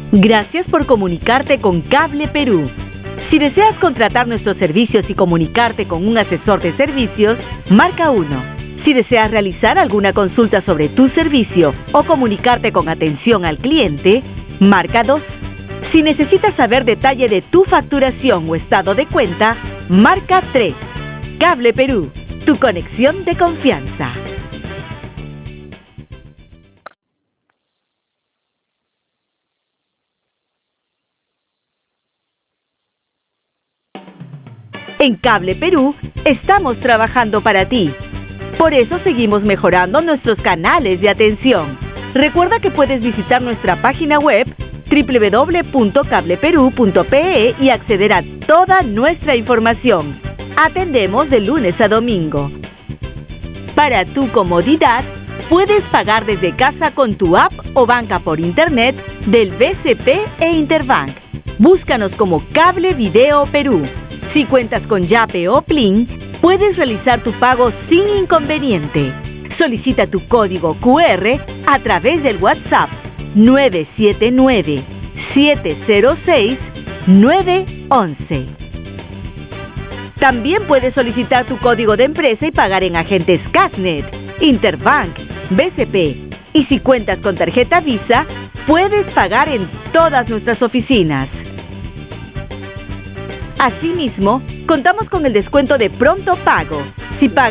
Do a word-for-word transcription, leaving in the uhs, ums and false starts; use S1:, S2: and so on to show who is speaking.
S1: Gracias por comunicarte con Cable Perú. Si deseas contratar nuestros servicios y comunicarte con un asesor de servicios, marca uno. Si deseas realizar alguna consulta sobre tu servicio o comunicarte con atención al cliente, marca dos. Si necesitas saber detalle de tu facturación o estado de cuenta, marca tres. Cable Perú, tu conexión de confianza. En Cable Perú estamos trabajando para ti. Por eso seguimos mejorando nuestros canales de atención. Recuerda que puedes visitar nuestra página web doble u doble u doble u punto cable perú punto pe e y acceder a toda nuestra información. Atendemos de lunes a domingo. Para tu comodidad, puedes pagar desde casa con tu app o banca por internet del B C P e Interbank. Búscanos como Cable Video Perú. Si cuentas con Yape o Plin, puedes realizar tu pago sin inconveniente. Solicita tu código cu erre a través del WhatsApp nueve siete nueve, siete cero seis, nueve once. También puedes solicitar tu código de empresa y pagar en agentes Casnet, Interbank, B C P. Y si cuentas con tarjeta Visa, puedes pagar en todas nuestras oficinas. Asimismo, contamos con el descuento de Pronto Pago. Si pagas